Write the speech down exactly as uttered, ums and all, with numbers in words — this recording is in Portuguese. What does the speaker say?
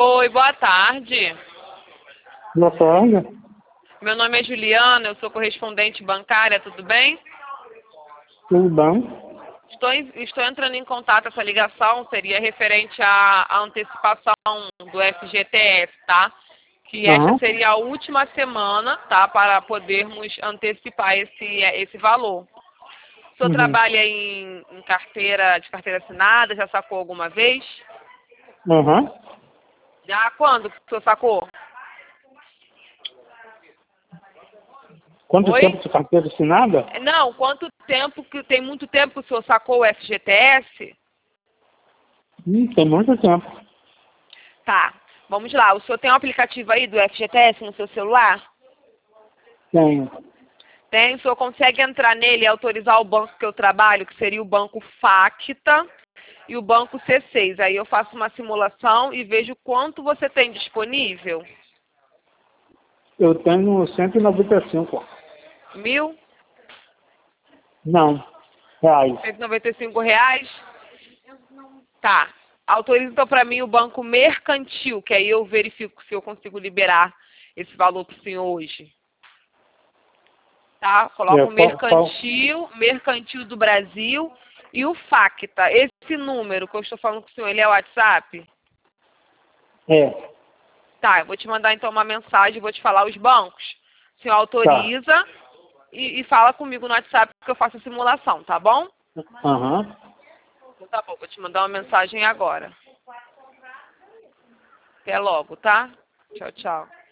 Oi, boa tarde. Boa tarde. Meu nome é Juliana, eu sou correspondente bancária, tudo bem? Tudo bem? Estou, em- estou entrando em contato, essa ligação seria referente à, à antecipação do F G T S, tá? Que esta Aham. seria a última semana, tá? Para podermos antecipar esse, esse valor. O senhor Uhum. trabalha em, em carteira, de carteira assinada, já sacou alguma vez? Aham. Já quando que o senhor sacou? Quanto Oi? tempo de carteira assinada? Não, quanto tempo que tem muito tempo que o senhor sacou o F G T S? Hum, tem muito tempo. Tá. Vamos lá. O senhor tem um aplicativo aí do F G T S no seu celular? Tenho. Tem. O senhor consegue entrar nele e autorizar o banco que eu trabalho, que seria o banco Facta e o banco C seis. Aí eu faço uma simulação e vejo quanto você tem disponível. Eu tenho cento e noventa e cinco. Mil? Não. Reais. cento e noventa e cinco reais? Tá. Autoriza então para mim o banco mercantil, que aí eu verifico se eu consigo liberar esse valor para o senhor hoje. Tá? Coloca É, o qual, qual? mercantil, mercantil do Brasil e o Facta. Esse número que eu estou falando com o senhor, ele é o WhatsApp? É. Tá, eu vou te mandar então uma mensagem, vou te falar os bancos. O senhor Tá. autoriza e, e fala comigo no WhatsApp que eu faço a simulação, tá bom? Aham. Então tá bom, vou te mandar uma mensagem agora. Até logo, tá? Tchau, tchau.